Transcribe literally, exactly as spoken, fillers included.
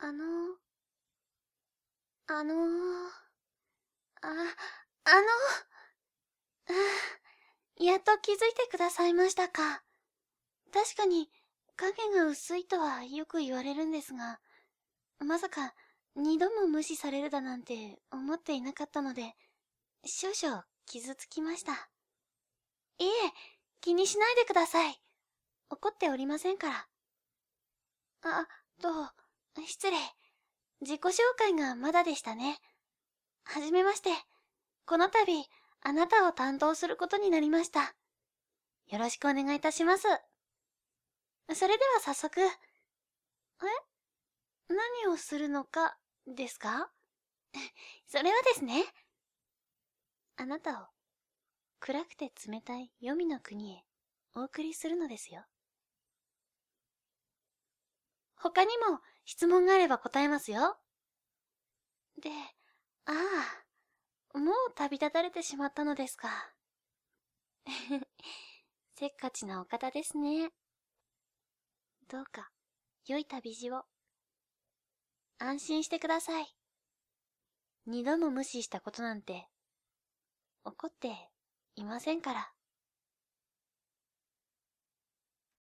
あの、あの、あ、あの、あやっと気づいてくださいましたか。確かに、影が薄いとはよく言われるんですが、まさか、二度も無視されるだなんて思っていなかったので、少々傷つきました。いえ、気にしないでください。怒っておりませんから。あ、と、失礼。自己紹介がまだでしたね。はじめまして。この度、あなたを担当することになりました。よろしくお願いいたします。それでは早速。え？何をするのか、ですか？それはですね、あなたを暗くて冷たい黄泉の国へお送りするのですよ。他にも質問があれば答えますよ。で、ああ、もう旅立たれてしまったのですか。せっかちなお方ですね。どうか、良い旅路を。安心してください。二度も無視したことなんて、起こっていませんから。